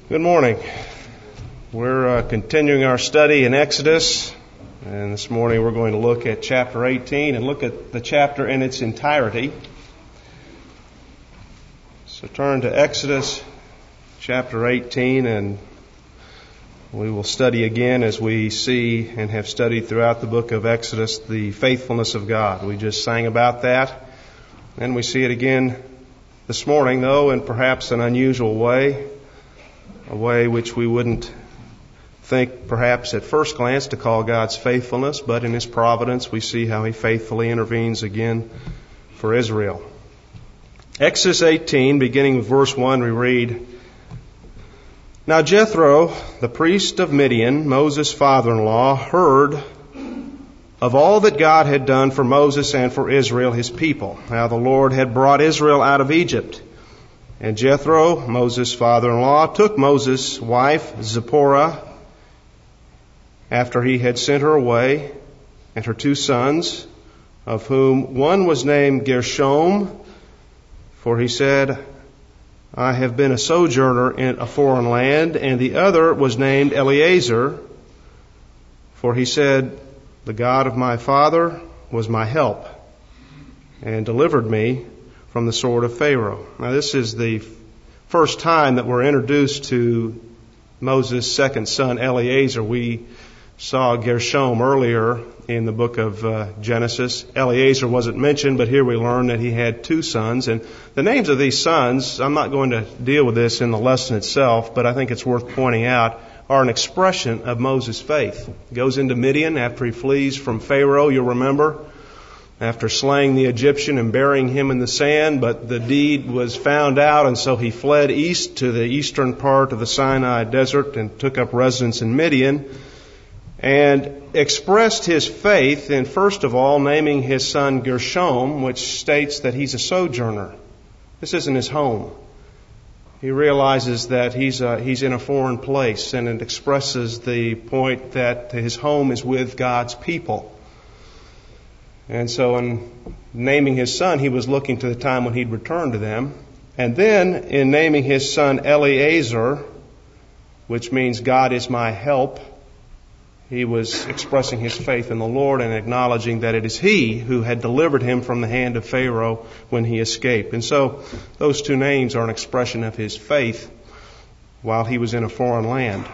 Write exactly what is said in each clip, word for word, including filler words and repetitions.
Good morning. We're uh, continuing our study in Exodus, and this morning we're going to look at chapter eighteen and look at the chapter in its entirety. So turn to Exodus chapter eighteen, and we will study again, as we see and have studied throughout the book of Exodus, the faithfulness of God. We just sang about that, and we see it again this morning, though in perhaps an unusual way. A way which we wouldn't think perhaps at first glance to call God's faithfulness, but in His providence we see how He faithfully intervenes again for Israel. Exodus eighteen, beginning with verse one, we read, Now Jethro, the priest of Midian, Moses' father-in-law, heard of all that God had done for Moses and for Israel, His people, how the Lord had brought Israel out of Egypt. And Jethro, Moses' father-in-law, took Moses' wife, Zipporah, after he had sent her away, and her two sons, of whom one was named Gershom, for he said, I have been a sojourner in a foreign land, and the other was named Eleazar, for he said, the God of my father was my help, and delivered me from the sword of Pharaoh. Now this is the first time that we're introduced to Moses' second son, Eleazar. We saw Gershom earlier in the book of uh, Genesis. Eleazar wasn't mentioned, but here we learn that he had two sons. And the names of these sons, I'm not going to deal with this in the lesson itself, but I think it's worth pointing out, are an expression of Moses' faith. He goes into Midian after he flees from Pharaoh, you'll remember, after slaying the Egyptian and burying him in the sand, but the deed was found out, and so he fled east to the eastern part of the Sinai desert and took up residence in Midian, and expressed his faith in, first of all, naming his son Gershom, which states that he's a sojourner. This isn't his home. He realizes that he's uh, he's in a foreign place, and it expresses the point that his home is with God's people. And so in naming his son, he was looking to the time when he'd return to them. And then in naming his son Eleazar, which means God is my help, he was expressing his faith in the Lord and acknowledging that it is He who had delivered him from the hand of Pharaoh when he escaped. And so those two names are an expression of his faith while he was in a foreign land.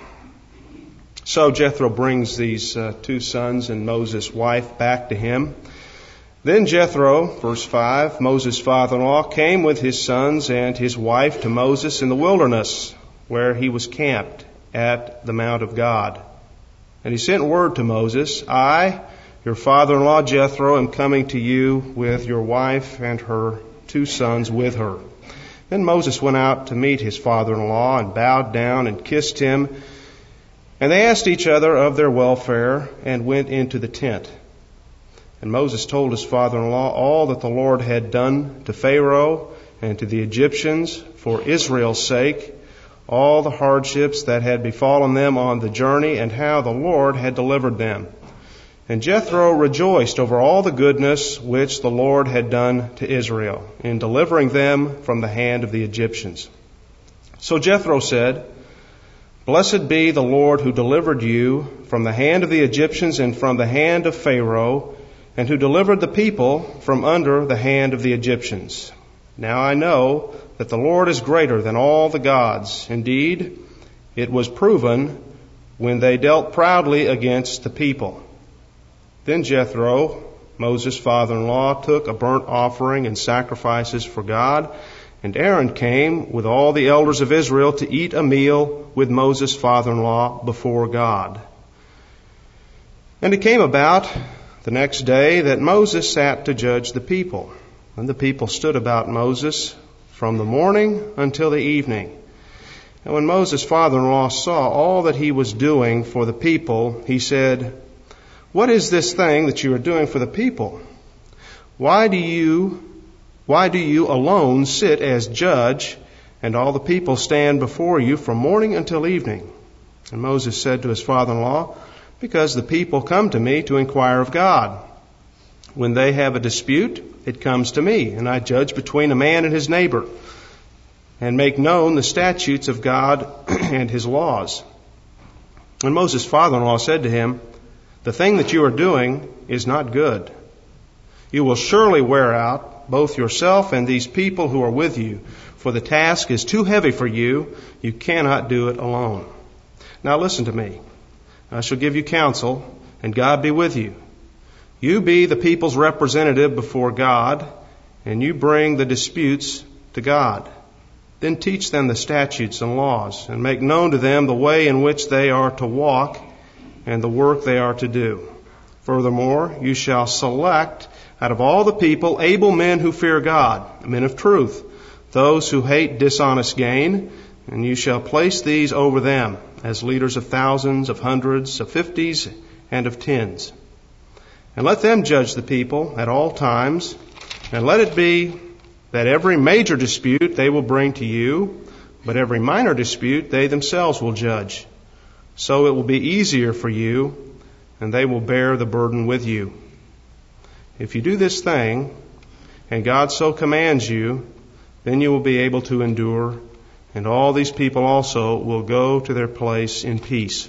So Jethro brings these uh, two sons and Moses' wife back to him. Then Jethro, verse five, Moses' father-in-law, came with his sons and his wife to Moses in the wilderness, where he was camped at the Mount of God. And he sent word to Moses, I, your father-in-law Jethro, am coming to you with your wife and her two sons with her. Then Moses went out to meet his father-in-law and bowed down and kissed him. And they asked each other of their welfare and went into the tent. And Moses told his father-in-law all that the Lord had done to Pharaoh and to the Egyptians for Israel's sake, all the hardships that had befallen them on the journey, and how the Lord had delivered them. And Jethro rejoiced over all the goodness which the Lord had done to Israel in delivering them from the hand of the Egyptians. So Jethro said, Blessed be the Lord who delivered you from the hand of the Egyptians and from the hand of Pharaoh, and who delivered the people from under the hand of the Egyptians. Now I know that the Lord is greater than all the gods. Indeed, it was proven when they dealt proudly against the people. Then Jethro, Moses' father-in-law, took a burnt offering and sacrifices for God, and Aaron came with all the elders of Israel to eat a meal with Moses' father-in-law before God. And it came about the next day that Moses sat to judge the people. And the people stood about Moses from the morning until the evening. And when Moses' father-in-law saw all that he was doing for the people, he said, What is this thing that you are doing for the people? Why do you, why do you alone sit as judge, and all the people stand before you from morning until evening? And Moses said to his father-in-law, Because the people come to me to inquire of God. When they have a dispute, it comes to me, and I judge between a man and his neighbor. and make known the statutes of God and His laws. And Moses' father-in-law said to him, "The thing that you are doing is not good. You will surely wear out both yourself and these people who are with you, for the task is too heavy for you. You cannot do it alone. Now listen to me. I shall give you counsel, and God be with you. You be the people's representative before God, and you bring the disputes to God. Then teach them the statutes and laws, and make known to them the way in which they are to walk and the work they are to do. Furthermore, you shall select out of all the people able men who fear God, men of truth, those who hate dishonest gain, and you shall place these over them as leaders of thousands, of hundreds, of fifties, and of tens. And let them judge the people at all times, and let it be that every major dispute they will bring to you, but every minor dispute they themselves will judge. So it will be easier for you, and they will bear the burden with you. If you do this thing, and God so commands you, then you will be able to endure, and all these people also will go to their place in peace."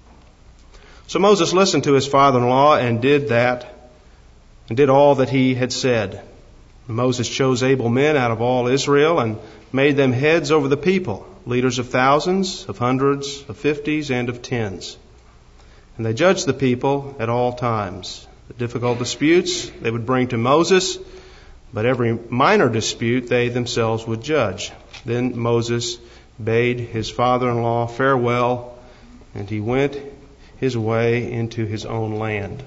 So Moses listened to his father-in-law and did that, and did all that he had said. Moses chose able men out of all Israel and made them heads over the people, leaders of thousands, of hundreds, of fifties, and of tens. And they judged the people at all times. The difficult disputes they would bring to Moses, but every minor dispute they themselves would judge. Then Moses bade his father-in-law farewell, and he went his way into his own land.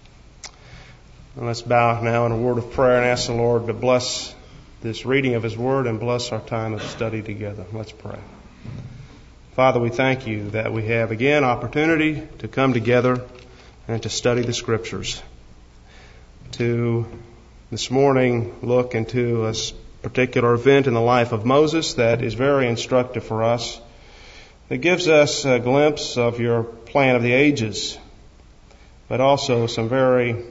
And let's bow now in a word of prayer and ask the Lord to bless this reading of His Word and bless our time of study together. Let's pray. Father, we thank You that we have again opportunity to come together and to study the Scriptures. To this morning look into a particular event in the life of Moses that is very instructive for us. It gives us a glimpse of Your plan of the ages, but also some very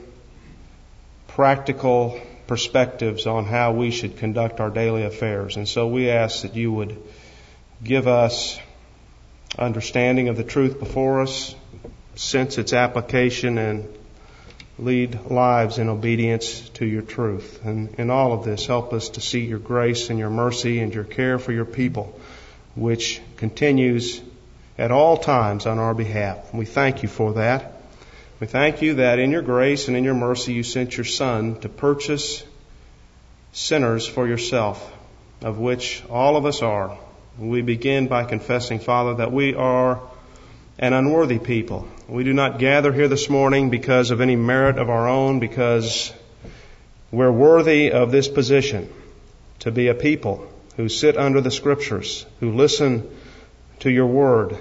practical perspectives on how we should conduct our daily affairs. And so we ask that You would give us understanding of the truth before us, sense its application, and lead lives in obedience to Your truth. And in all of this, help us to see Your grace and Your mercy and Your care for Your people, which continues at all times on our behalf. We thank You for that. We thank You that in Your grace and in Your mercy You sent Your Son to purchase sinners for Yourself, of which all of us are. We begin by confessing, Father, that we are an unworthy people. We do not gather here this morning because of any merit of our own, because we're worthy of this position, to be a people who sit under the Scriptures, who listen to Your Word,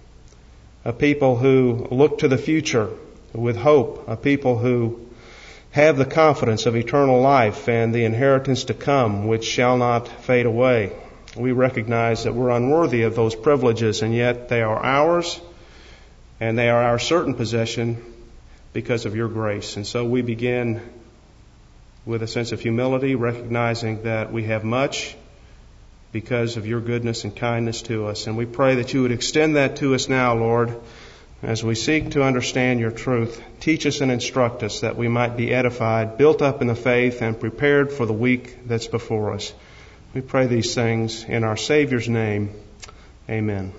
a people who look to the future with hope, a people who have the confidence of eternal life and the inheritance to come, which shall not fade away. We recognize that we're unworthy of those privileges, and yet they are ours, and they are our certain possession because of Your grace. And so we begin with a sense of humility, recognizing that we have much because of Your goodness and kindness to us. And we pray that You would extend that to us now, Lord, as we seek to understand Your truth. Teach us and instruct us that we might be edified, built up in the faith, and prepared for the week that's before us. We pray these things in our Savior's name. Amen.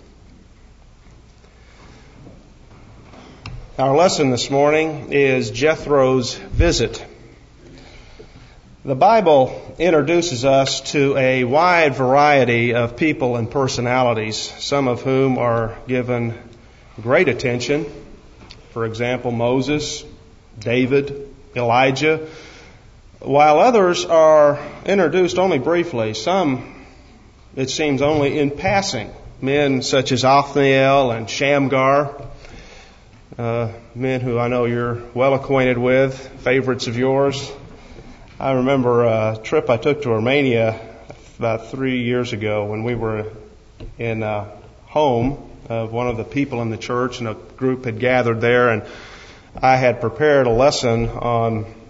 Our lesson this morning is Jethro's visit. The Bible introduces us to a wide variety of people and personalities, some of whom are given great attention. For example, Moses, David, Elijah, while others are introduced only briefly. Some, it seems, only in passing. Men such as Othniel and Shamgar, uh, men who I know you're well acquainted with, favorites of yours. I remember a trip I took to Romania about three years ago when we were in a home of one of the people in the church, and a group had gathered there, and I had prepared a lesson on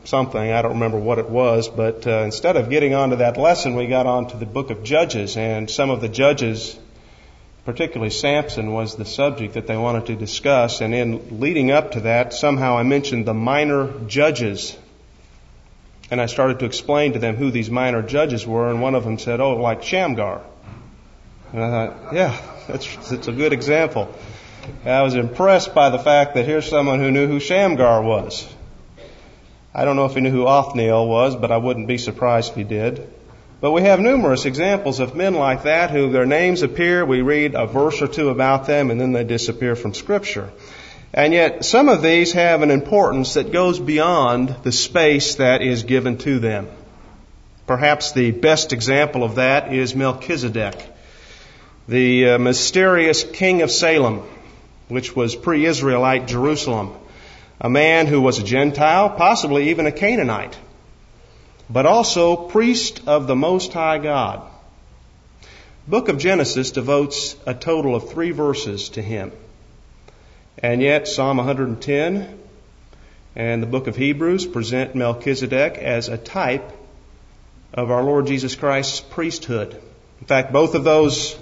something. I don't remember what it was, but uh, instead of getting onto that lesson, we got onto the book of Judges, and some of the judges, particularly Samson, was the subject that they wanted to discuss. And in leading up to that, somehow I mentioned the minor judges. And I started to explain to them who these minor judges were, and one of them said, oh, like Shamgar. And I thought, yeah, that's, that's a good example. I was impressed by the fact that here's someone who knew who Shamgar was. I don't know if he knew who Othniel was, but I wouldn't be surprised if he did. But we have numerous examples of men like that who their names appear, we read a verse or two about them, and then they disappear from Scripture. And yet some of these have an importance that goes beyond the space that is given to them. Perhaps the best example of that is Melchizedek, the uh, mysterious king of Salem, which was pre-Israelite Jerusalem, a man who was a Gentile, possibly even a Canaanite, but also priest of the Most High God. The book of Genesis devotes a total of three verses to him. And yet Psalm one hundred ten and the book of Hebrews present Melchizedek as a type of our Lord Jesus Christ's priesthood. In fact, both of those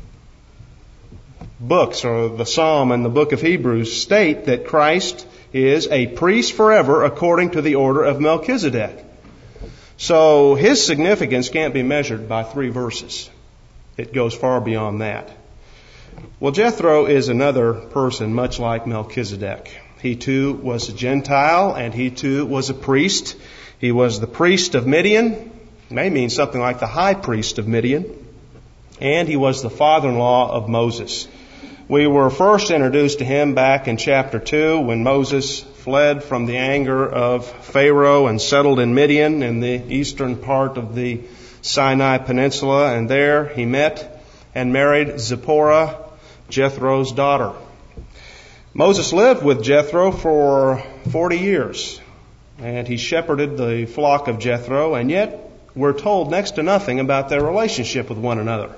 books, or the Psalm and the book of Hebrews, state that Christ is a priest forever according to the order of Melchizedek. So his significance can't be measured by three verses. It goes far beyond that. Well, Jethro is another person much like Melchizedek. He too was a Gentile, and he too was a priest. He was the priest of Midian. It may mean something like the high priest of Midian. And he was the father-in-law of Moses. We were first introduced to him back in chapter two when Moses fled from the anger of Pharaoh and settled in Midian in the eastern part of the Sinai Peninsula. And there he met and married Zipporah, Jethro's daughter. Moses lived with Jethro for forty years, and he shepherded the flock of Jethro, and yet we're told next to nothing about their relationship with one another.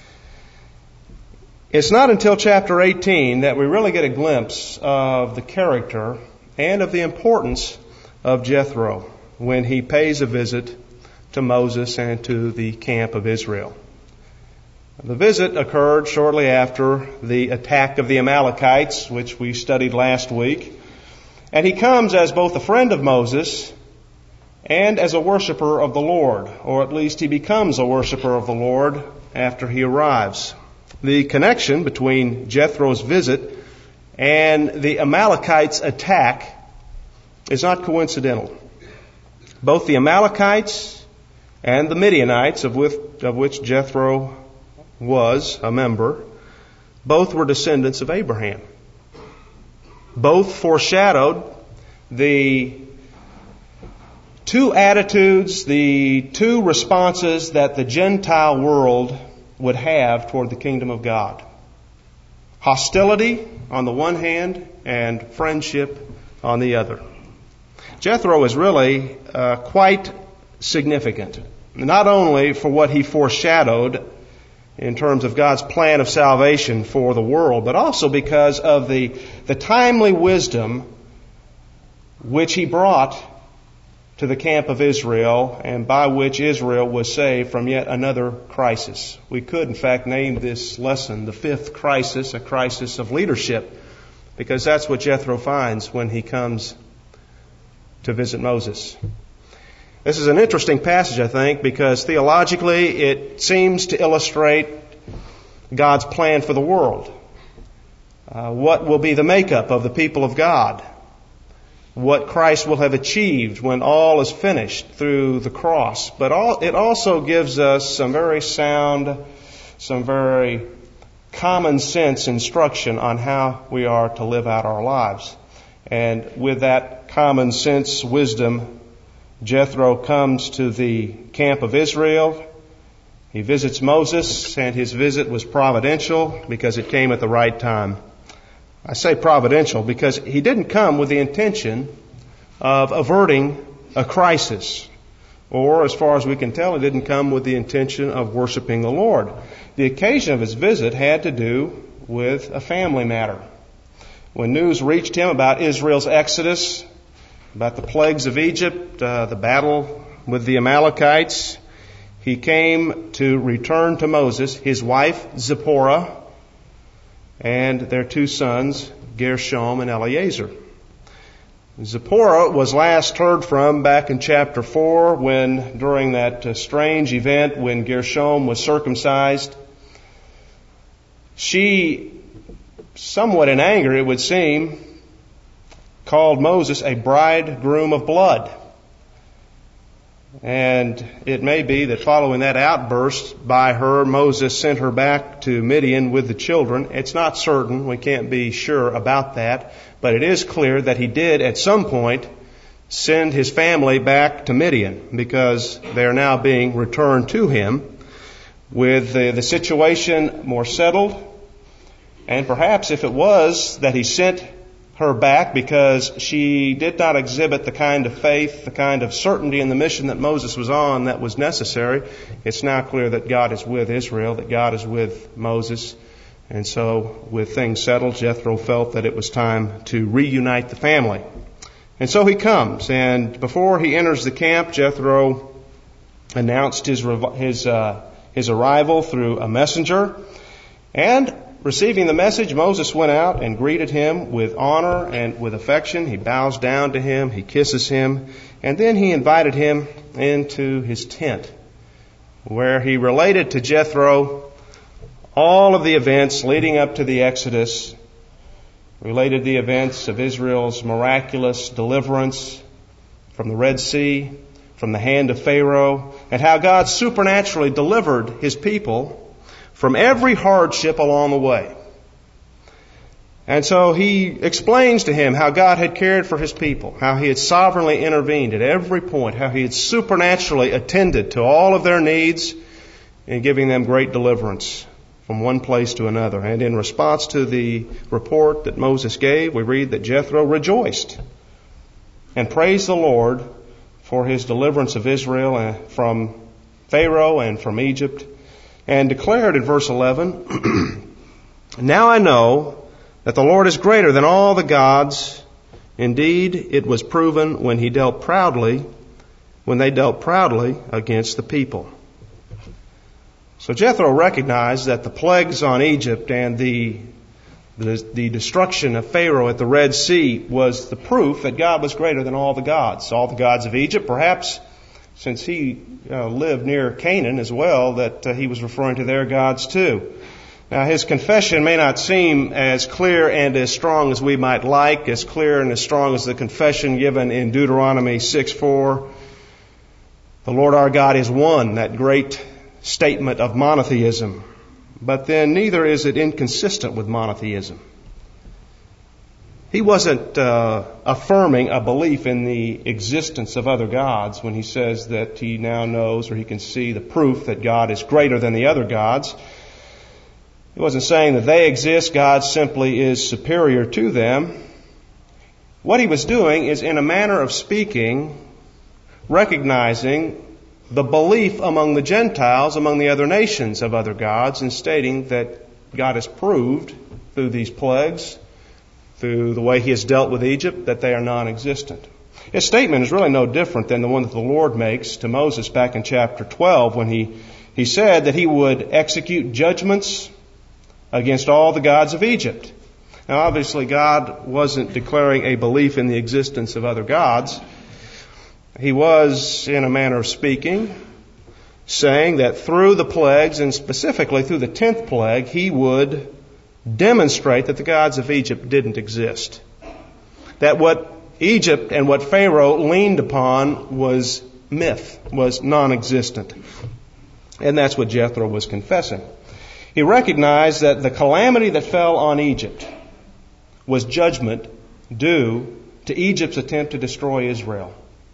It's not until chapter eighteen that we really get a glimpse of the character and of the importance of Jethro when he pays a visit to Moses and to the camp of Israel. The visit occurred shortly after the attack of the Amalekites, which we studied last week. And he comes as both a friend of Moses and as a worshiper of the Lord, or at least he becomes a worshiper of the Lord after he arrives. The connection between Jethro's visit and the Amalekites' attack is not coincidental. Both the Amalekites and the Midianites, of which, of which Jethro was a member, both were descendants of Abraham. Both foreshadowed the two attitudes, the two responses that the Gentile world would have toward the kingdom of God. Hostility on the one hand and friendship on the other. Jethro is really uh, quite significant, not only for what he foreshadowed in terms of God's plan of salvation for the world, but also because of the, the timely wisdom which he brought to the camp of Israel, and by which Israel was saved from yet another crisis. We could, in fact, name this lesson the fifth crisis, a crisis of leadership, because that's what Jethro finds when he comes to visit Moses. This is an interesting passage, I think, because theologically it seems to illustrate God's plan for the world. Uh, what will be the makeup of the people of God? What Christ will have achieved when all is finished through the cross. But all, it also gives us some very sound, some very common sense instruction on how we are to live out our lives. And with that common sense wisdom, Jethro comes to the camp of Israel. He visits Moses, and his visit was providential because it came at the right time. I say providential because he didn't come with the intention of averting a crisis. Or, as far as we can tell, he didn't come with the intention of worshiping the Lord. The occasion of his visit had to do with a family matter. When news reached him about Israel's exodus about the plagues of Egypt, uh, the battle with the Amalekites, he came to return to Moses, his wife Zipporah, and their two sons, Gershom and Eleazar. Zipporah was last heard from back in chapter four when, during that uh, strange event when Gershom was circumcised, she, somewhat in anger it would seem, called Moses a bridegroom of blood. And it may be that following that outburst by her, Moses sent her back to Midian with the children. It's not certain. We can't be sure about that. But it is clear that he did at some point send his family back to Midian because they are now being returned to him with the, the situation more settled. And perhaps if it was that he sent her back because she did not exhibit the kind of faith, the kind of certainty in the mission that Moses was on that was necessary, it's now clear that God is with Israel, that God is with Moses. And so, with things settled, Jethro felt that it was time to reunite the family. And so he comes, and before he enters the camp, Jethro announced his his uh, his arrival through a messenger. And receiving the message, Moses went out and greeted him with honor and with affection. He bows down to him, he kisses him, and then he invited him into his tent, where he related to Jethro all of the events leading up to the Exodus, related the events of Israel's miraculous deliverance from the Red Sea, from the hand of Pharaoh, and how God supernaturally delivered his people from every hardship along the way. And so he explains to him how God had cared for his people, how he had sovereignly intervened at every point, how he had supernaturally attended to all of their needs in giving them great deliverance from one place to another. And in response to the report that Moses gave, we read that Jethro rejoiced and praised the Lord for his deliverance of Israel from Pharaoh and from Egypt, and declared in verse eleven, "Now I know that the Lord is greater than all the gods. Indeed, it was proven when he dealt proudly, when they dealt proudly against the people." So Jethro recognized that the plagues on Egypt and the, the the destruction of Pharaoh at the Red Sea was the proof that God was greater than all the gods. All the gods of Egypt, perhaps since he uh, lived near Canaan as well, that uh, he was referring to their gods too. Now, his confession may not seem as clear and as strong as we might like, as clear and as strong as the confession given in Deuteronomy six four. The Lord our God is one, that great statement of monotheism. But then neither is it inconsistent with monotheism. He wasn't uh, affirming a belief in the existence of other gods when he says that he now knows or he can see the proof that God is greater than the other gods. He wasn't saying that they exist, God simply is superior to them. What he was doing is, in a manner of speaking, recognizing the belief among the Gentiles, among the other nations of other gods, and stating that God has proved through these plagues, through the way he has dealt with Egypt, that they are non-existent. His statement is really no different than the one that the Lord makes to Moses back in chapter twelve when he, he said that he would execute judgments against all the gods of Egypt. Now obviously God wasn't declaring a belief in the existence of other gods. He was, in a manner of speaking, saying that through the plagues, and specifically through the tenth plague, he would demonstrate that the gods of Egypt didn't exist. That what Egypt and what Pharaoh leaned upon was myth, was non-existent. And that's what Jethro was confessing. He recognized that the calamity that fell on Egypt was judgment due to Egypt's attempt to destroy Israel.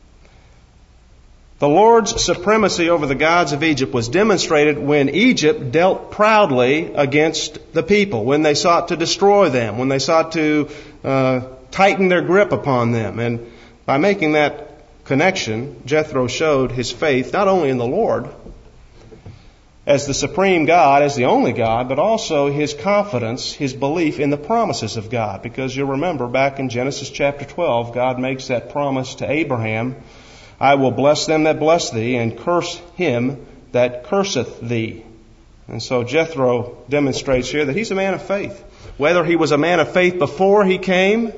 The Lord's supremacy over the gods of Egypt was demonstrated when Egypt dealt proudly against the people, when they sought to destroy them, when they sought to uh, tighten their grip upon them. And by making that connection, Jethro showed his faith not only in the Lord, as the supreme God, as the only God, but also his confidence, his belief in the promises of God. Because you'll remember back in Genesis chapter twelve, God makes that promise to Abraham, I will bless them that bless thee, and curse him that curseth thee. And so Jethro demonstrates here that he's a man of faith. Whether he was a man of faith before he came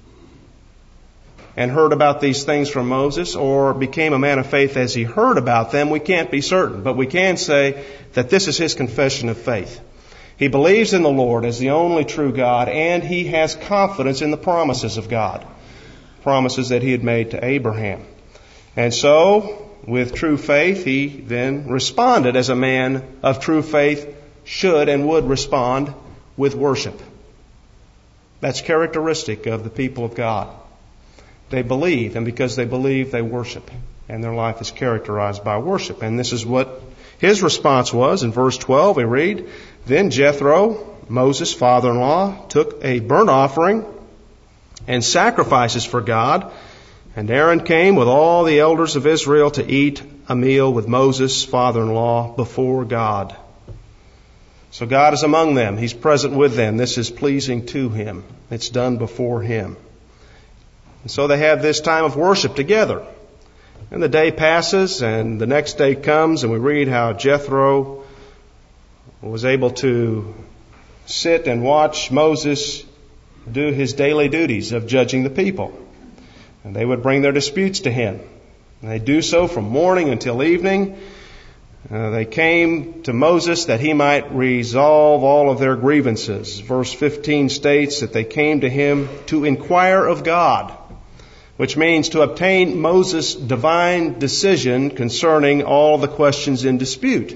and heard about these things from Moses, or became a man of faith as he heard about them, we can't be certain. But we can say that this is his confession of faith. He believes in the Lord as the only true God, and he has confidence in the promises of God, promises that he had made to Abraham. And so, with true faith, he then responded as a man of true faith should and would respond with worship. That's characteristic of the people of God. They believe, and because they believe, they worship. And their life is characterized by worship. And this is what his response was. In verse twelve, we read, Then Jethro, Moses' father-in-law, took a burnt offering and sacrifices for God. And Aaron came with all the elders of Israel to eat a meal with Moses' father-in-law before God. So God is among them. He's present with them. This is pleasing to him. It's done before him. And so they have this time of worship together. And the day passes, and the next day comes, and we read how Jethro was able to sit and watch Moses do his daily duties of judging the people. And they would bring their disputes to him. And they do so from morning until evening. Uh, they came to Moses that he might resolve all of their grievances. Verse fifteen states that they came to him to inquire of God, which means to obtain Moses' divine decision concerning all the questions in dispute.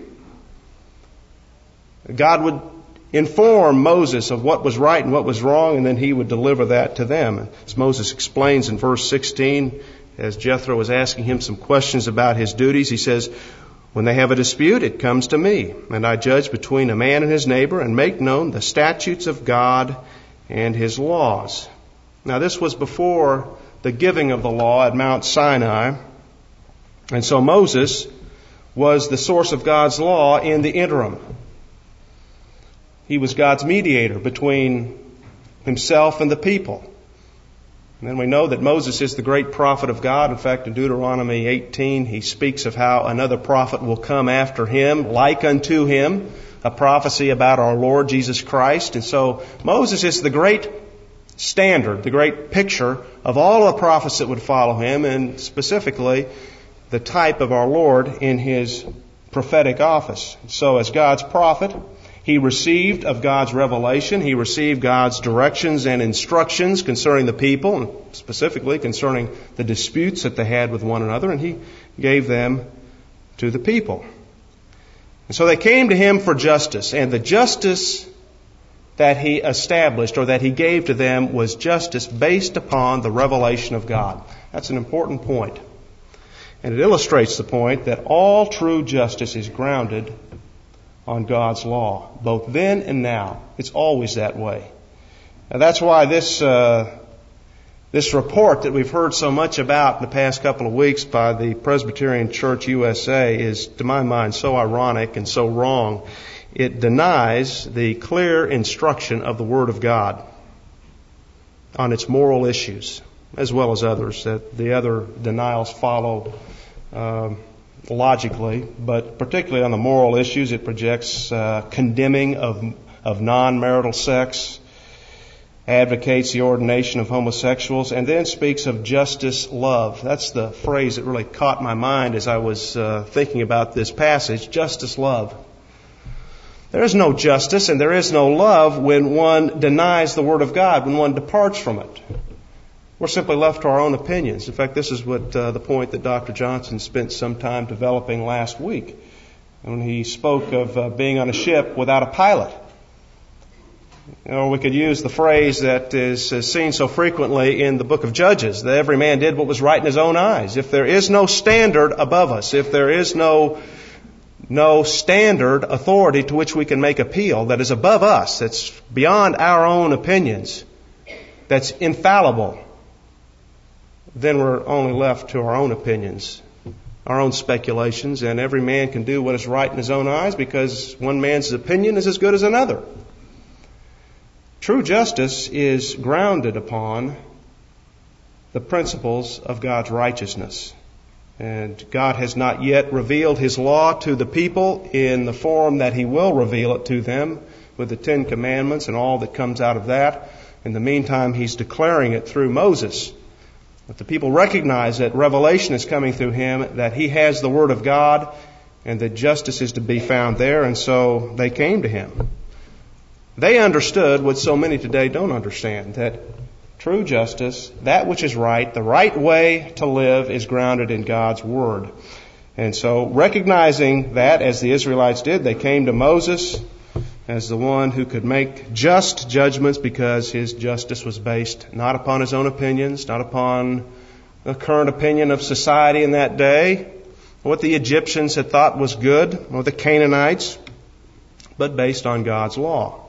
God would inform Moses of what was right and what was wrong, and then he would deliver that to them. As Moses explains in verse sixteen, as Jethro was asking him some questions about his duties, he says, When they have a dispute, it comes to me, and I judge between a man and his neighbor and make known the statutes of God and his laws. Now, this was before the giving of the law at Mount Sinai. And so Moses was the source of God's law in the interim. He was God's mediator between himself and the people. And then we know that Moses is the great prophet of God. In fact, in Deuteronomy eighteen, he speaks of how another prophet will come after him, like unto him, a prophecy about our Lord Jesus Christ. And so Moses is the great standard, the great picture of all the prophets that would follow him, and specifically the type of our Lord in his prophetic office. So as God's prophet, he received of God's revelation, he received God's directions and instructions concerning the people, and specifically concerning the disputes that they had with one another, and he gave them to the people. And so they came to him for justice, and the justice that he established or that he gave to them was justice based upon the revelation of God. That's an important point. And it illustrates the point that all true justice is grounded on God's law, both then and now. It's always that way. Now that's why this uh, this report that we've heard so much about in the past couple of weeks by the Presbyterian Church U S A is, to my mind, so ironic and so wrong. It denies the clear instruction of the Word of God on its moral issues, as well as others. That the other denials follow um, logically, but particularly on the moral issues, it projects uh, condemning of of non-marital sex, advocates the ordination of homosexuals, and then speaks of justice love. That's the phrase that really caught my mind as I was uh, thinking about this passage, justice love. There is no justice and there is no love when one denies the Word of God, when one departs from it. We're simply left to our own opinions. In fact, this is what uh, the point that Doctor Johnson spent some time developing last week when he spoke of uh, being on a ship without a pilot. Or we could use the phrase that is, is seen so frequently in the book of Judges, that every man did what was right in his own eyes. If there is no standard above us, if there is no no standard authority to which we can make appeal that is above us, that's beyond our own opinions, that's infallible, then we're only left to our own opinions, our own speculations, and every man can do what is right in his own eyes because one man's opinion is as good as another. True justice is grounded upon the principles of God's righteousness. And God has not yet revealed His law to the people in the form that He will reveal it to them with the Ten Commandments and all that comes out of that. In the meantime, He's declaring it through Moses. But the people recognize that revelation is coming through him, that he has the Word of God, and that justice is to be found there, and so they came to him. They understood what so many today don't understand, that true justice, that which is right, the right way to live is grounded in God's Word. And so recognizing that, as the Israelites did, they came to Moses as the one who could make just judgments because his justice was based not upon his own opinions, not upon the current opinion of society in that day, what the Egyptians had thought was good, or the Canaanites, but based on God's law.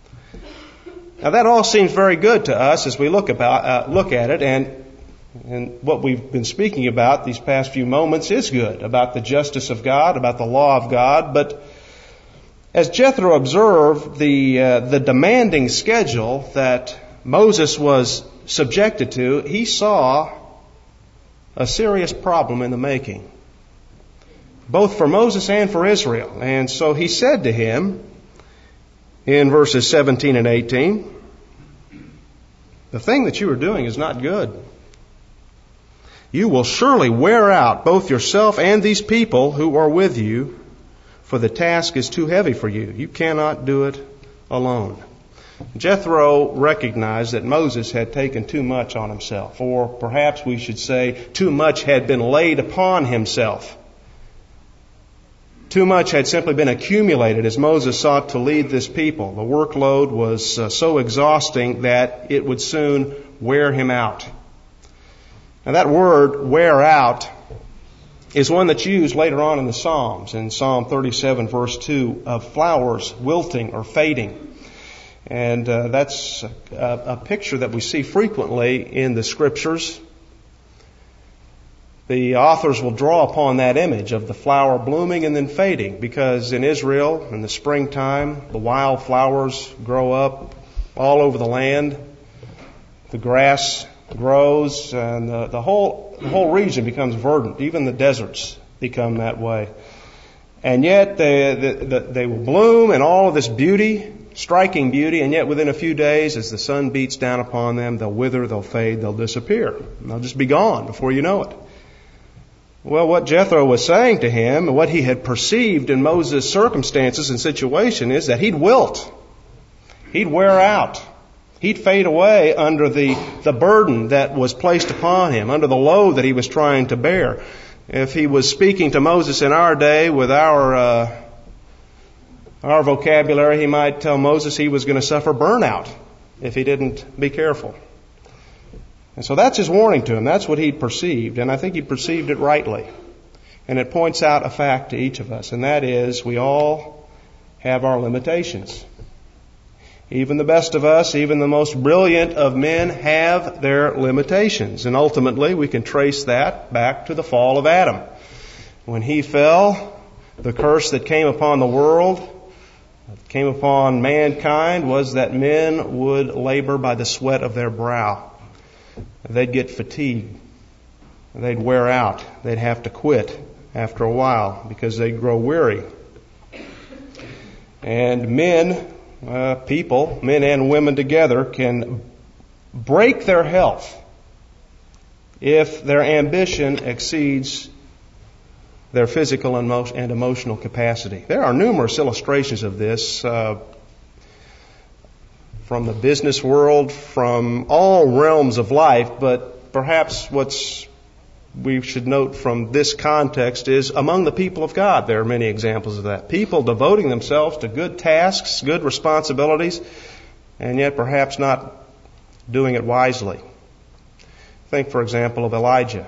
Now that all seems very good to us as we look about uh, look at it, and and what we've been speaking about these past few moments is good, about the justice of God, about the law of God. But as Jethro observed the uh, the demanding schedule that Moses was subjected to, he saw a serious problem in the making, both for Moses and for Israel. And so he said to him in verses seventeen and eighteen, "The thing that you are doing is not good. You will surely wear out both yourself and these people who are with you, for the task is too heavy for you. You cannot do it alone." Jethro recognized that Moses had taken too much on himself, or perhaps we should say too much had been laid upon himself. Too much had simply been accumulated as Moses sought to lead this people. The workload was uh, so exhausting that it would soon wear him out. Now that word, wear out, is one that's used later on in the Psalms. In Psalm thirty-seven, verse two, of flowers wilting or fading. And uh, that's a, a picture that we see frequently in the Scriptures. The authors will draw upon that image of the flower blooming and then fading, because in Israel, in the springtime, the wild flowers grow up all over the land. The grass grows, and the, the whole the whole region becomes verdant. Even the deserts become that way. And yet they, they, they will bloom in all of this beauty, striking beauty, and yet within a few days, as the sun beats down upon them, they'll wither, they'll fade, they'll disappear. They'll just be gone before you know it. Well, what Jethro was saying to him, and what he had perceived in Moses' circumstances and situation, is that he'd wilt. He'd wear out. He'd fade away under the, the burden that was placed upon him, under the load that he was trying to bear. If he was speaking to Moses in our day with our uh, our vocabulary, he might tell Moses he was going to suffer burnout if he didn't be careful. And so that's his warning to him. That's what he'd perceived, and I think he perceived it rightly. And it points out a fact to each of us, and that is we all have our limitations. Even the best of us, even the most brilliant of men have their limitations. And ultimately, we can trace that back to the fall of Adam. When he fell, the curse that came upon the world, that came upon mankind, was that men would labor by the sweat of their brow. They'd get fatigued. They'd wear out. They'd have to quit after a while because they'd grow weary. And men, uh, people, men and women together, can break their health if their ambition exceeds their physical and emotional capacity. There are numerous illustrations of this uh, from the business world, from all realms of life, but perhaps what's we should note from this context is among the people of God there are many examples of that. People devoting themselves to good tasks, good responsibilities, and yet perhaps not doing it wisely. Think, for example, of Elijah.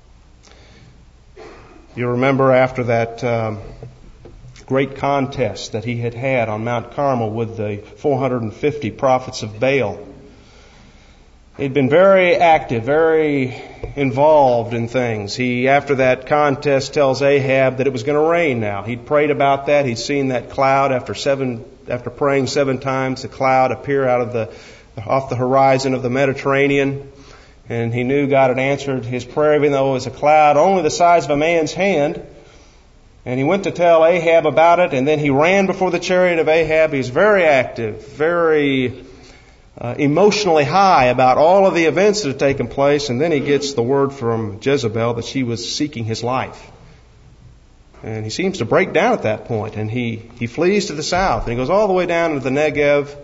You remember after that um, great contest that he had had on Mount Carmel with the four hundred fifty prophets of Baal. He'd been very active, very involved in things. He, after that contest, tells Ahab that it was going to rain now. He'd prayed about that. He'd seen that cloud after seven, after praying seven times, the cloud appear out of the, off the horizon of the Mediterranean. And he knew God had answered his prayer, even though it was a cloud only the size of a man's hand. And he went to tell Ahab about it, and then he ran before the chariot of Ahab. He was very active, very uh, emotionally high about all of the events that had taken place, and then he gets the word from Jezebel that she was seeking his life. And he seems to break down at that point, and he, he flees to the south, and he goes all the way down into the Negev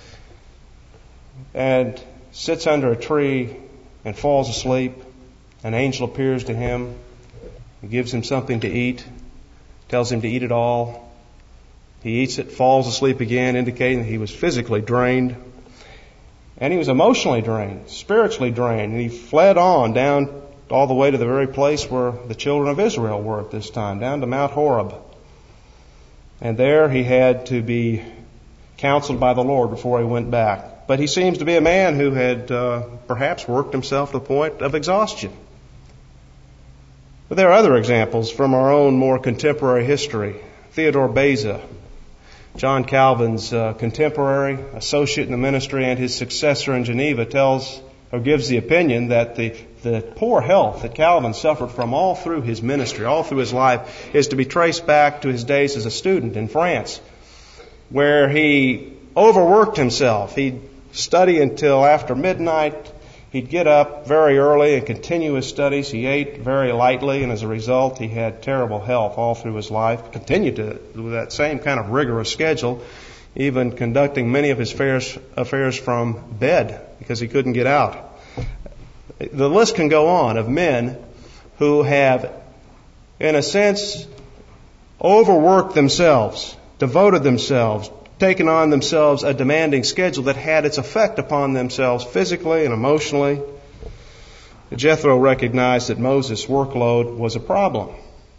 and sits under a tree and falls asleep. An angel appears to him. He gives him something to eat, tells him to eat it all. He eats it, falls asleep again, indicating that he was physically drained. And he was emotionally drained, spiritually drained. And he fled on down all the way to the very place where the children of Israel were at this time, down to Mount Horeb. And there he had to be counseled by the Lord before he went back. But he seems to be a man who had uh, perhaps worked himself to the point of exhaustion. But there are other examples from our own more contemporary history. Theodore Beza, John Calvin's uh, contemporary, associate in the ministry, and his successor in Geneva, tells or gives the opinion that the, the poor health that Calvin suffered from all through his ministry, all through his life, is to be traced back to his days as a student in France, where he overworked himself. He'd study until after midnight. He'd get up very early and continue his studies. He ate very lightly, and as a result, he had terrible health all through his life. Continued to with that same kind of rigorous schedule, even conducting many of his affairs, affairs from bed because he couldn't get out. The list can go on of men who have, in a sense, overworked themselves, devoted themselves, taken on themselves a demanding schedule that had its effect upon themselves physically and emotionally. Jethro recognized that Moses' workload was a problem.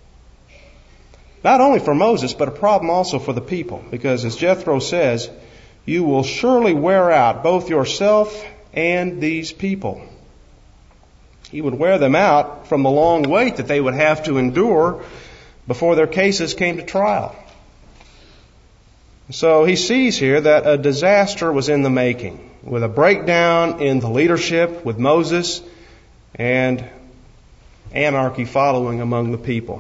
Not only for Moses, but a problem also for the people. Because as Jethro says, you will surely wear out both yourself and these people. He would wear them out from the long wait that they would have to endure before their cases came to trial. So he sees here that a disaster was in the making, with a breakdown in the leadership with Moses and anarchy following among the people.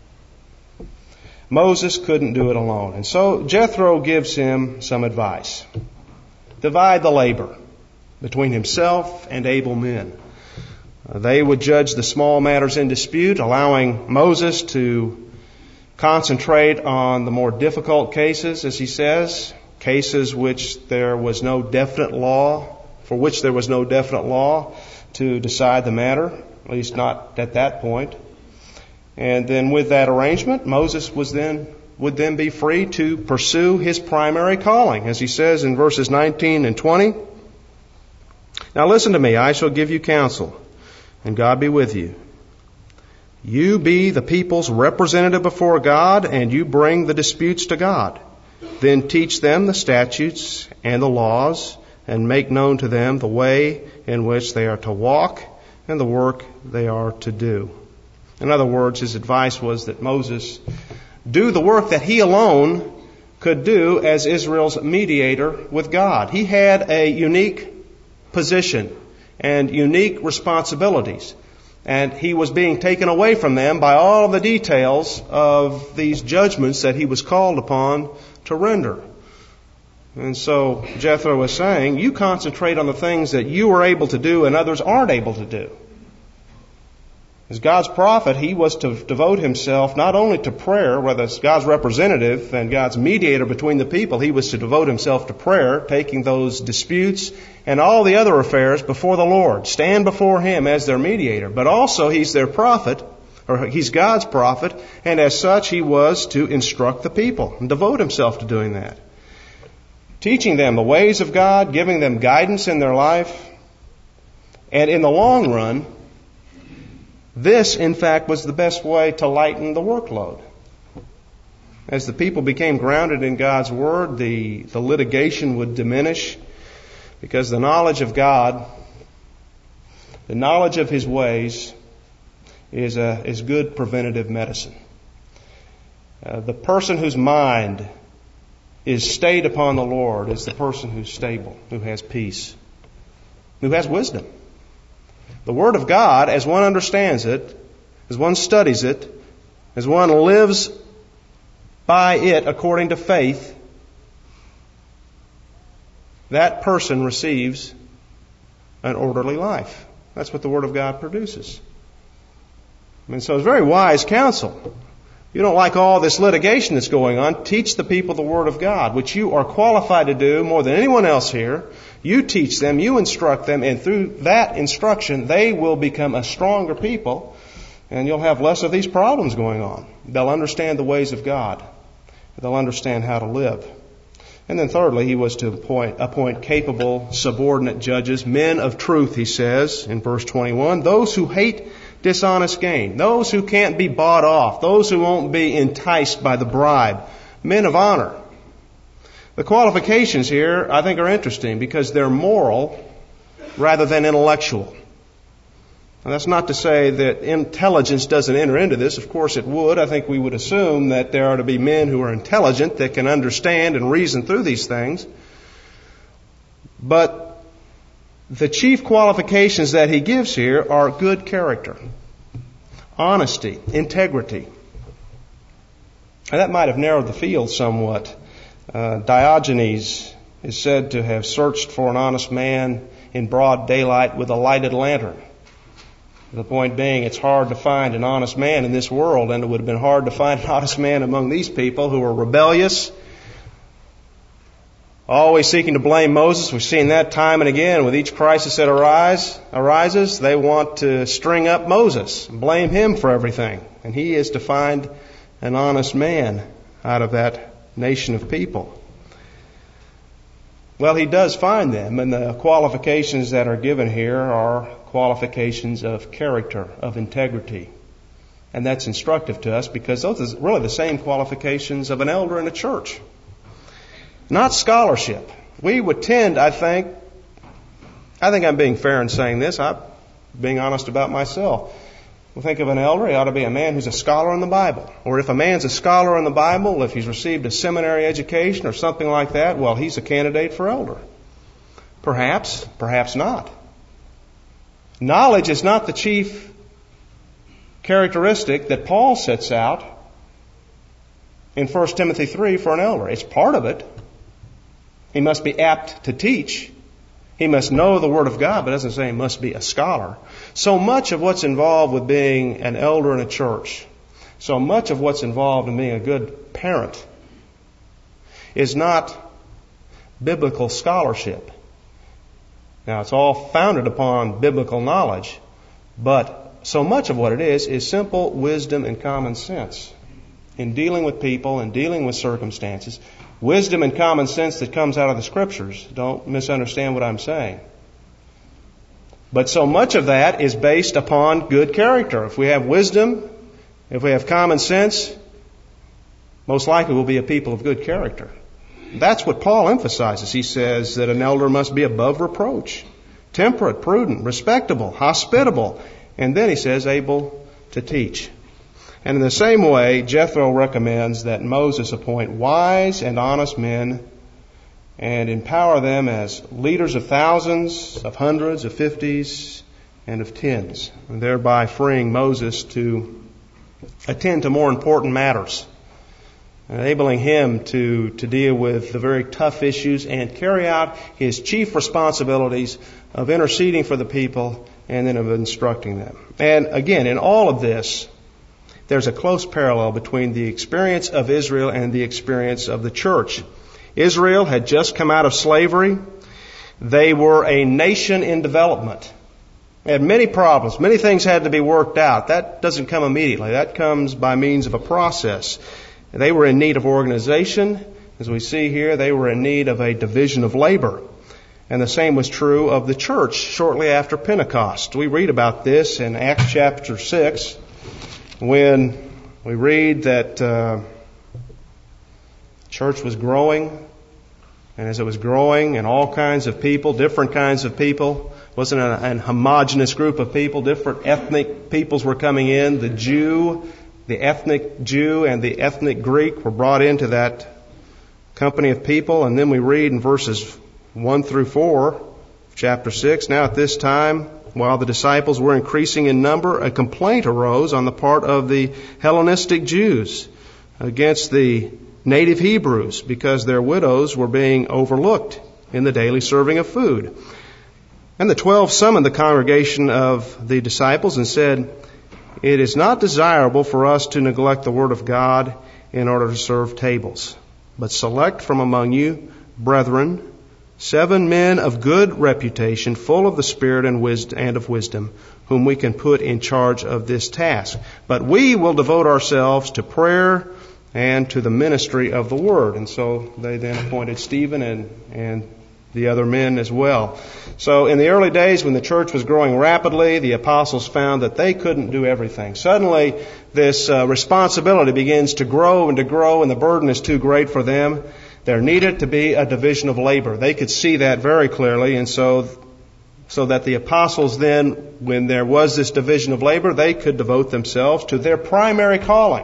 Moses couldn't do it alone. And so Jethro gives him some advice. Divide the labor between himself and able men. They would judge the small matters in dispute, allowing Moses to concentrate on the more difficult cases, as he says, cases which there was no definite law, for which there was no definite law to decide the matter, at least not at that point. And then with that arrangement, Moses was then would then be free to pursue his primary calling, as he says in verses nineteen and twenty. Now listen to me, I shall give you counsel, and God be with you. You be the people's representative before God, and you bring the disputes to God. Then teach them the statutes and the laws, and make known to them the way in which they are to walk and the work they are to do. In other words, his advice was that Moses do the work that he alone could do as Israel's mediator with God. He had a unique position and unique responsibilities. And he was being taken away from them by all of the details of these judgments that he was called upon to render. And so Jethro was saying, you concentrate on the things that you are able to do and others aren't able to do. As God's prophet, he was to devote himself not only to prayer, whether it's God's representative and God's mediator between the people, he was to devote himself to prayer, taking those disputes and all the other affairs before the Lord, stand before him as their mediator. But also he's their prophet, or he's God's prophet, and as such he was to instruct the people and devote himself to doing that. Teaching them the ways of God, giving them guidance in their life, and in the long run, this, in fact, was the best way to lighten the workload. As the people became grounded in God's Word, the, the litigation would diminish because the knowledge of God The knowledge of His ways is a, is good preventative medicine. Uh, the person whose mind is stayed upon the Lord is the person who's stable, who has peace, who has wisdom. The Word of God, as one understands it, as one studies it, as one lives by it according to faith, that person receives an orderly life. That's what the Word of God produces. I mean, so it's very wise counsel. You don't like all this litigation that's going on, teach the people the Word of God, which you are qualified to do more than anyone else here. You teach them, you instruct them, and through that instruction, they will become a stronger people, and you'll have less of these problems going on. They'll understand the ways of God. They'll understand how to live. And then thirdly, he was to appoint, appoint capable, subordinate judges, men of truth, he says in verse twenty-one, those who hate dishonest gain, those who can't be bought off, those who won't be enticed by the bribe, men of honor. The qualifications here, I think, are interesting because they're moral rather than intellectual. And that's not to say that intelligence doesn't enter into this. Of course it would. I think we would assume that there are to be men who are intelligent that can understand and reason through these things. But the chief qualifications that he gives here are good character, honesty, integrity. And that might have narrowed the field somewhat. Uh, Diogenes is said to have searched for an honest man in broad daylight with a lighted lantern. The point being, it's hard to find an honest man in this world, and it would have been hard to find an honest man among these people who are rebellious, always seeking to blame Moses. We've seen that time and again. With each crisis that arise, arises, they want to string up Moses, blame him for everything. And he is to find an honest man out of that nation of people. Well, he does find them, and the qualifications that are given here are qualifications of character, of integrity. And that's instructive to us because those are really the same qualifications of an elder in a church. Not scholarship. We would tend, I think, I think I'm being fair in saying this, I'm being honest about myself. We think of an elder, he ought to be a man who's a scholar in the Bible. Or if a man's a scholar in the Bible, if he's received a seminary education or something like that, well, he's a candidate for elder. Perhaps, perhaps not. Knowledge is not the chief characteristic that Paul sets out in First Timothy three for an elder. It's part of it. He must be apt to teach. He must know the Word of God, but it doesn't say he must be a scholar. So much of what's involved with being an elder in a church, so much of what's involved in being a good parent is not biblical scholarship. Now, it's all founded upon biblical knowledge, but so much of what it is is simple wisdom and common sense in dealing with people and dealing with circumstances. Wisdom and common sense that comes out of the Scriptures. Don't misunderstand what I'm saying. But so much of that is based upon good character. If we have wisdom, if we have common sense, most likely we'll be a people of good character. That's what Paul emphasizes. He says that an elder must be above reproach, temperate, prudent, respectable, hospitable, and then he says able to teach. And in the same way, Jethro recommends that Moses appoint wise and honest men and empower them as leaders of thousands, of hundreds, of fifties, and of tens, and thereby freeing Moses to attend to more important matters, enabling him to, to deal with the very tough issues and carry out his chief responsibilities of interceding for the people and then of instructing them. And again, in all of this, there's a close parallel between the experience of Israel and the experience of the church. Israel had just come out of slavery. They were a nation in development. They had many problems. Many things had to be worked out. That doesn't come immediately. That comes by means of a process. They were in need of organization. As we see here, they were in need of a division of labor. And the same was true of the church shortly after Pentecost. We read about this in Acts chapter six when we read that uh, the church was growing And as it was growing, and all kinds of people, different kinds of people, it wasn't a, an homogeneous group of people, different ethnic peoples were coming in. The Jew, the ethnic Jew and the ethnic Greek were brought into that company of people. And then we read in verses one through four, chapter six, now at this time, while the disciples were increasing in number, a complaint arose on the part of the Hellenistic Jews against the native Hebrews because their widows were being overlooked in the daily serving of food. And the twelve summoned the congregation of the disciples and said, "It is not desirable for us to neglect the word of God in order to serve tables, but select from among you, brethren, seven men of good reputation, full of the Spirit and wisdom and of wisdom, whom we can put in charge of this task. But we will devote ourselves to prayer and to the ministry of the word." And so they then appointed Stephen and, and the other men as well. So in the early days when the church was growing rapidly, the apostles found that they couldn't do everything. Suddenly this uh, responsibility begins to grow and to grow, and the burden is too great for them. There needed to be a division of labor. They could see that very clearly, and so so that the apostles then, when there was this division of labor, they could devote themselves to their primary calling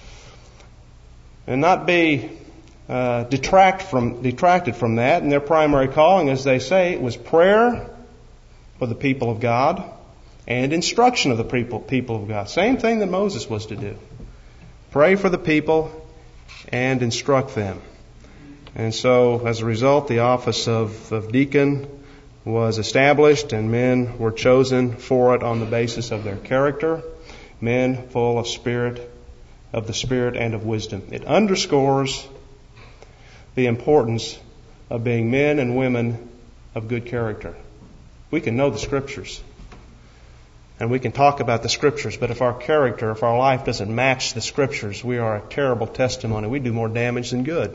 and not be uh, detract from detracted from that. And their primary calling, as they say, was prayer for the people of God and instruction of the people people of God. Same thing that Moses was to do. Pray for the people and instruct them. And so, as a result, the office of, of deacon was established, and men were chosen for it on the basis of their character, men full of spirit, of the Spirit and of wisdom. It underscores the importance of being men and women of good character. We can know the Scriptures, and we can talk about the Scriptures, but if our character, if our life doesn't match the Scriptures, we are a terrible testimony. We do more damage than good.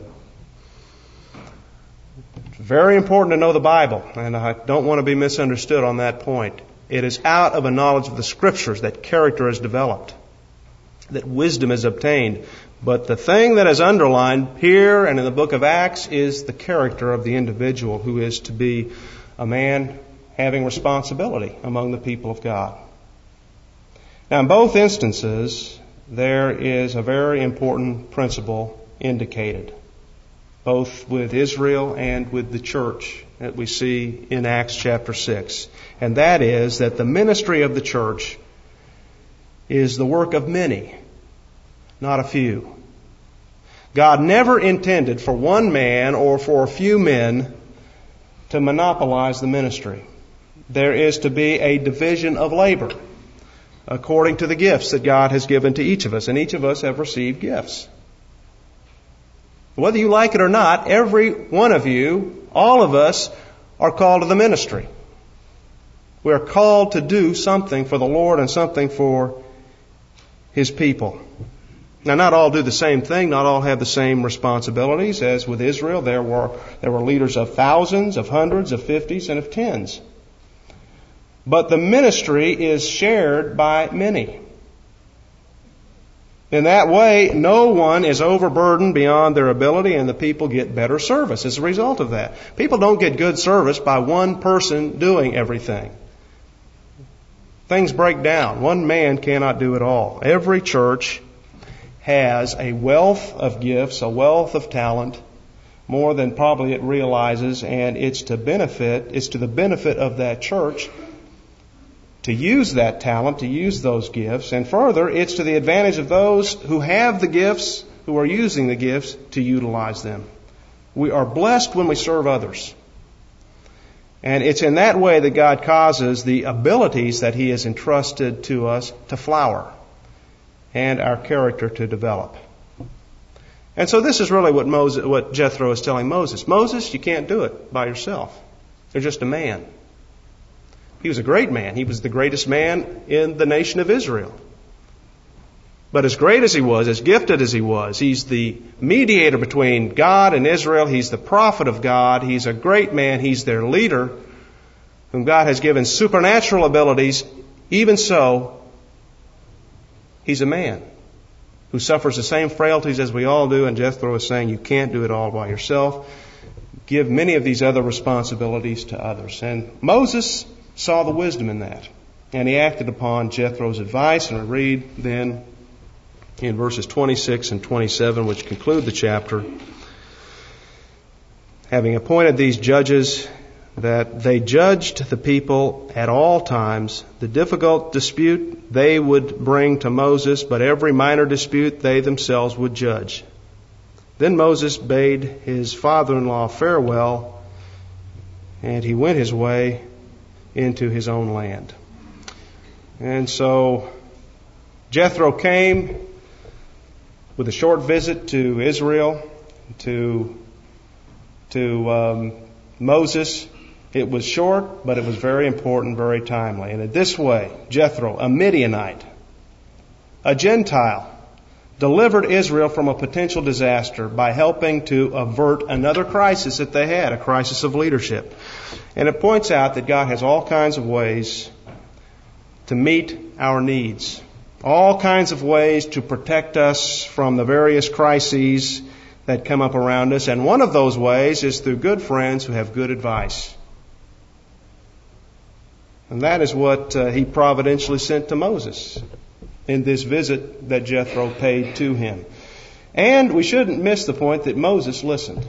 Very important to know the Bible, and I don't want to be misunderstood on that point. It is out of a knowledge of the Scriptures that character is developed, that wisdom is obtained. But the thing that is underlined here and in the book of Acts is the character of the individual who is to be a man having responsibility among the people of God. Now, in both instances, there is a very important principle indicated, both with Israel and with the church that we see in Acts chapter six. And that is that the ministry of the church is the work of many, not a few. God never intended for one man or for a few men to monopolize the ministry. There is to be a division of labor according to the gifts that God has given to each of us. And each of us have received gifts. Whether you like it or not, every one of you, all of us, are called to the ministry. We are called to do something for the Lord and something for His people. Now, not all do the same thing. Not all have the same responsibilities. As with Israel, there were there were leaders of thousands, of hundreds, of fifties, and of tens. But the ministry is shared by many. In that way, no one is overburdened beyond their ability, and the people get better service as a result of that. People don't get good service by one person doing everything. Things break down. One man cannot do it all. Every church has a wealth of gifts, a wealth of talent, more than probably it realizes, and it's to benefit, it's to the benefit of that church to use that talent, to use those gifts, and further, it's to the advantage of those who have the gifts, who are using the gifts, to utilize them. We are blessed when we serve others. And it's in that way that God causes the abilities that He has entrusted to us to flower and our character to develop. And so this is really what Moses, what Jethro is telling Moses. Moses, you can't do it by yourself. You're just a man. He was a great man. He was the greatest man in the nation of Israel. But as great as he was, as gifted as he was, he's the mediator between God and Israel. He's the prophet of God. He's a great man. He's their leader, whom God has given supernatural abilities. Even so, he's a man who suffers the same frailties as we all do. And Jethro is saying, you can't do it all by yourself. give many of these other responsibilities to others. And Moses saw the wisdom in that, and he acted upon Jethro's advice. And we read then in verses twenty-six and twenty-seven, which conclude the chapter, having appointed these judges, that they judged the people at all times. The difficult dispute they would bring to Moses, but every minor dispute they themselves would judge. Then Moses bade his father-in-law farewell, and he went his way into his own land. And so Jethro came with a short visit to Israel, to, to um, Moses. It was short, but it was very important, very timely. And in this way, Jethro, a Midianite, a Gentile, delivered Israel from a potential disaster by helping to avert another crisis that they had, a crisis of leadership. And it points out that God has all kinds of ways to meet our needs, all kinds of ways to protect us from the various crises that come up around us. And one of those ways is through good friends who have good advice. And that is what uh, he providentially sent to Moses in this visit that Jethro paid to him. And we shouldn't miss the point that Moses listened.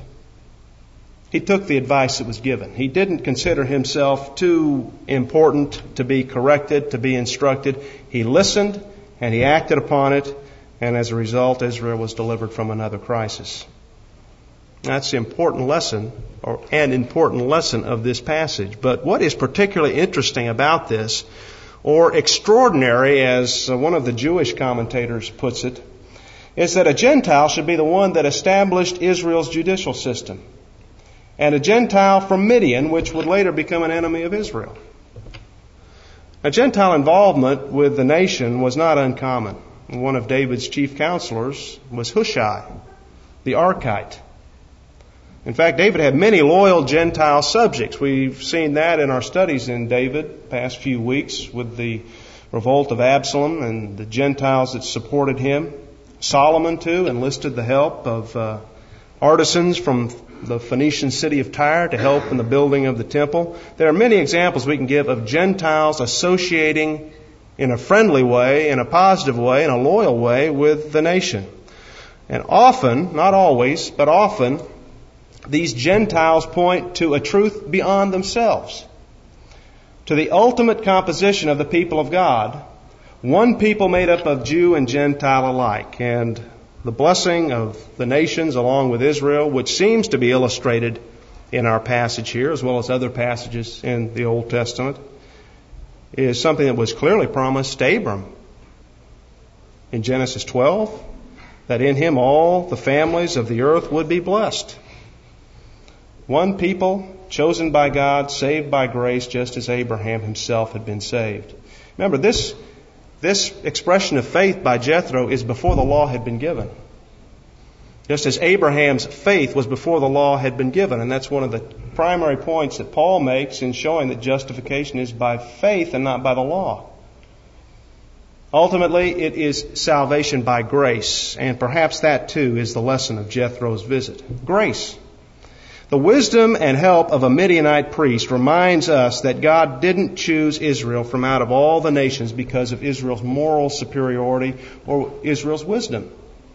He took the advice that was given. He didn't consider himself too important to be corrected, to be instructed. He listened and he acted upon it, and as a result, Israel was delivered from another crisis. That's the important lesson, or an important lesson of this passage. But what is particularly interesting about this, or extraordinary, as one of the Jewish commentators puts it, is that a Gentile should be the one that established Israel's judicial system. And a Gentile from Midian, which would later become an enemy of Israel. A Gentile involvement with the nation was not uncommon. One of David's chief counselors was Hushai, the Archite. In fact, David had many loyal Gentile subjects. We've seen that in our studies in David past few weeks with the revolt of Absalom and the Gentiles that supported him. Solomon, too, enlisted the help of uh, artisans from the Phoenician city of Tyre to help in the building of the temple. There are many examples we can give of Gentiles associating in a friendly way, in a positive way, in a loyal way with the nation. And often, not always, but often, these Gentiles point to a truth beyond themselves, to the ultimate composition of the people of God, one people made up of Jew and Gentile alike, and the blessing of the nations along with Israel, which seems to be illustrated in our passage here, as well as other passages in the Old Testament, is something that was clearly promised to Abram in Genesis twelve, that in him all the families of the earth would be blessed. One people chosen by God, saved by grace, just as Abraham himself had been saved. Remember, this, this expression of faith by Jethro is before the law had been given. Just as Abraham's faith was before the law had been given. And that's one of the primary points that Paul makes in showing that justification is by faith and not by the law. Ultimately, it is salvation by grace. And perhaps that, too, is the lesson of Jethro's visit. Grace. The wisdom and help of a Midianite priest reminds us that God didn't choose Israel from out of all the nations because of Israel's moral superiority or Israel's wisdom.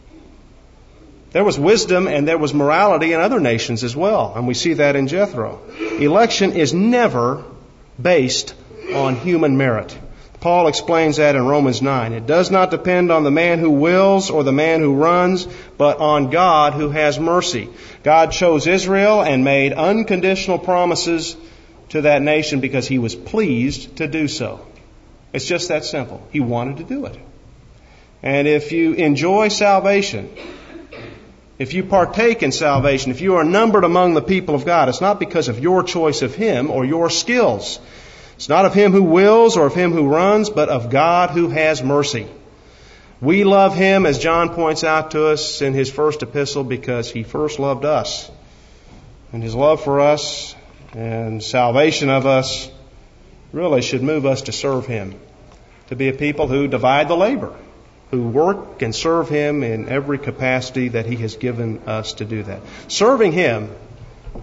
There was wisdom and there was morality in other nations as well, and we see that in Jethro. Election is never based on human merit. Paul explains that in Romans nine. It does not depend on the man who wills or the man who runs, but on God who has mercy. God chose Israel and made unconditional promises to that nation because He was pleased to do so. It's just that simple. He wanted to do it. And if you enjoy salvation, if you partake in salvation, if you are numbered among the people of God, it's not because of your choice of Him or your skills. It's not of him who wills or of him who runs, but of God who has mercy. We love Him, as John points out to us in his first epistle, because He first loved us. And His love for us and salvation of us really should move us to serve Him, to be a people who divide the labor, who work and serve Him in every capacity that He has given us to do that. Serving Him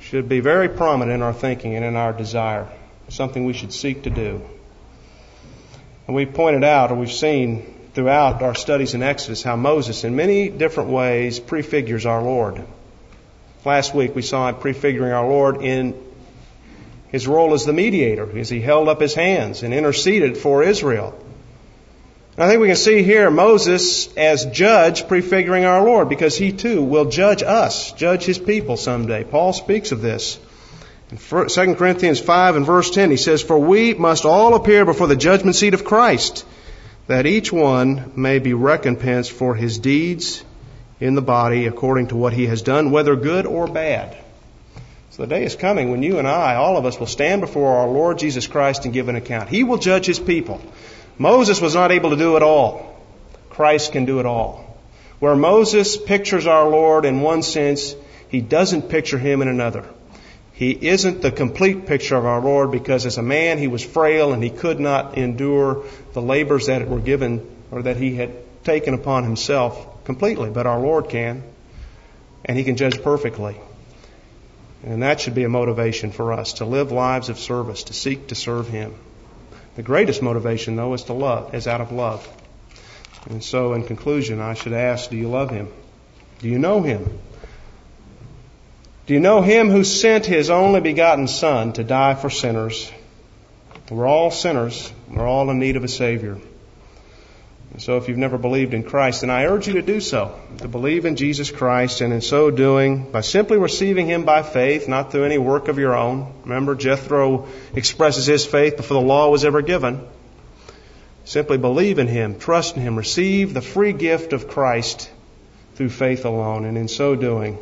should be very prominent in our thinking and in our desire, something we should seek to do. And we pointed out, or we've seen throughout our studies in Exodus, how Moses in many different ways prefigures our Lord. Last week we saw him prefiguring our Lord in his role as the mediator, as he held up his hands and interceded for Israel. And I think we can see here Moses as judge prefiguring our Lord, because he too will judge us, judge his people someday. Paul speaks of this. In Second Corinthians five and verse ten, he says, "For we must all appear before the judgment seat of Christ, that each one may be recompensed for his deeds in the body according to what he has done, whether good or bad." So the day is coming when you and I, all of us, will stand before our Lord Jesus Christ and give an account. He will judge his people. Moses was not able to do it all. Christ can do it all. Where Moses pictures our Lord in one sense, he doesn't picture him in another. He isn't the complete picture of our Lord, because as a man he was frail and he could not endure the labors that were given or that he had taken upon himself completely. But our Lord can, and he can judge perfectly. And that should be a motivation for us, to live lives of service, to seek to serve him. The greatest motivation, though, is to love, is out of love. And so, in conclusion, I should ask, do you love him? Do you know him? Do you know him who sent his only begotten Son to die for sinners? We're all sinners. We're all in need of a Savior. And so if you've never believed in Christ, then I urge you to do so, to believe in Jesus Christ, and in so doing, by simply receiving him by faith, not through any work of your own. Remember, Jethro expresses his faith before the law was ever given. Simply believe in him, trust in him, receive the free gift of Christ through faith alone, and in so doing,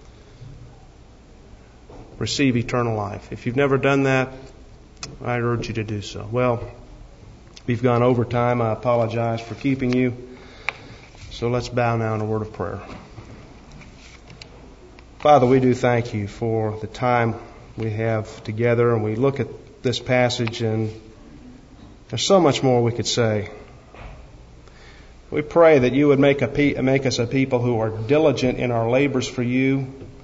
receive eternal life. If you've never done that, I urge you to do so. Well, we've gone over time. I apologize for keeping you. So let's bow now in a word of prayer. Father, we do thank you for the time we have together, and we look at this passage, and there's so much more we could say. We pray that you would make, a pe- make us a people who are diligent in our labors for you.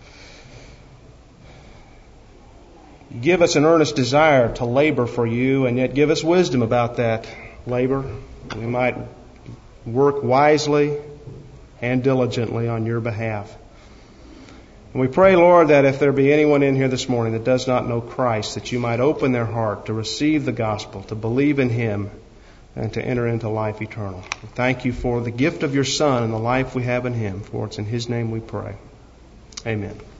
Give us an earnest desire to labor for you, and yet give us wisdom about that labor. We might work wisely and diligently on your behalf. And we pray, Lord, that if there be anyone in here this morning that does not know Christ, that you might open their heart to receive the gospel, to believe in him, and to enter into life eternal. We thank you for the gift of your Son and the life we have in him, for it's in his name we pray. Amen.